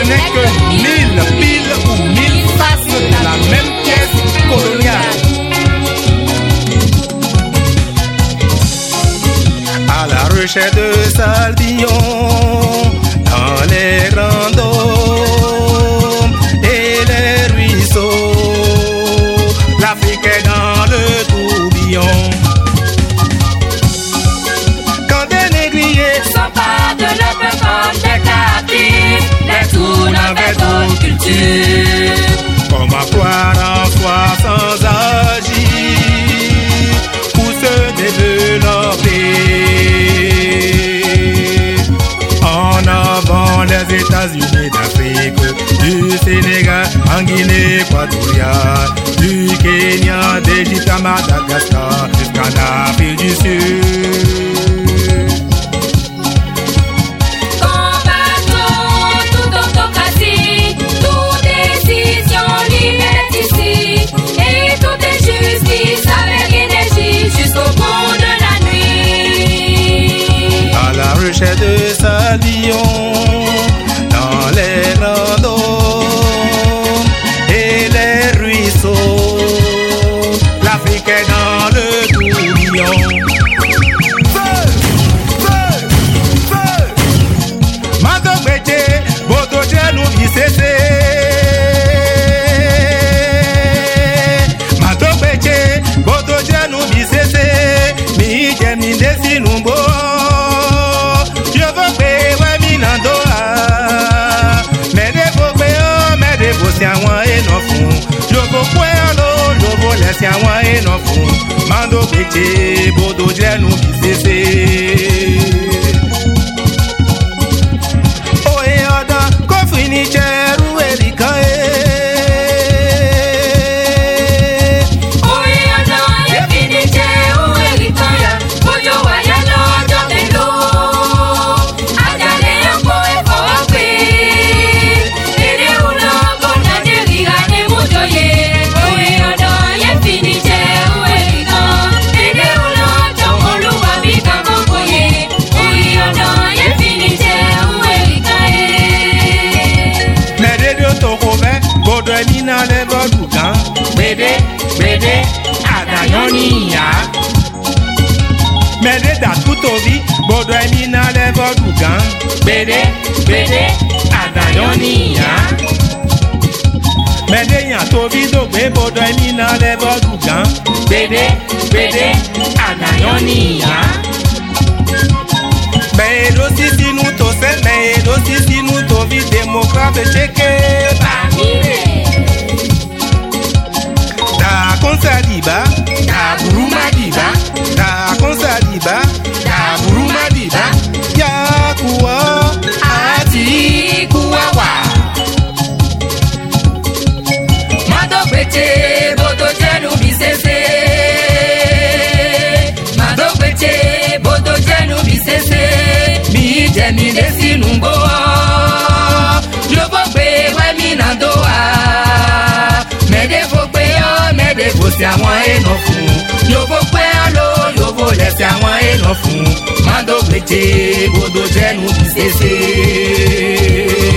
n'est que 1000 piles ou 1000 faces de la même pièce coloniale. À la recherche de Saldillon dans les grands dômes et les ruisseaux, l'Afrique est dans le tourbillon. Quand des négriers s'emparent de leur peuple comme des captifs, les tournent avec d'autres cultures. Comment croire en foi sans agir pour se développer? En avant les États-Unis d'Afrique, du Sénégal en Guinée équatoriale, du Kenya, d'Égypte à Madagascar, jusqu'en Afrique du Sud. Recherche de Saldillon dans les grands dômes et les ruisseaux, l'Afrique est dans le tourbillon. Feu, feu, feu. Mato Bété, Boto Djenou Bissessé. Mato Bété, Boto Djenou Bissessé. Mi Djemni Desi Numbo. C'est à moi et non fou. Je veux quoi l'eau, je veux laisser à moi et non fou. Mando Bété, Bodo Djenou Bissessé. Oh et Oda, Kofrini Cheru Erikae. Oh et Oda, Yefini Cheru Erikae. Bojo Wayano, Jobelo. Adale Yoko e Fope. Nina levo dukan, bede, bede, adayonia. Mede da tutovi, bodo nina levo dukan, bede, bede, adayonia. Mede yan tovi dogbe, bodo nina levo dukan, bede, bede, adayonia. Medo sisi nou to se, medo sisi nou to vi démocrate cheke bamire. Da konsadiba, da buruma diba, da konsadiba, da buruma diba. Ya kuwa, ati kuwawa. Mato Bété, Bodo Djenou Bissessé. Mato Bété, Bodo Djenou Bissessé. Mi Djemni Desi Numbo. Je veux payer, ouais, mi nandoa. Mais des faux payants, mais des faux c'est à moi et non fou. Je veux payer l'eau, je veux laisser à moi et non fou. Mando Bété, Bodo Djenou Bissessé.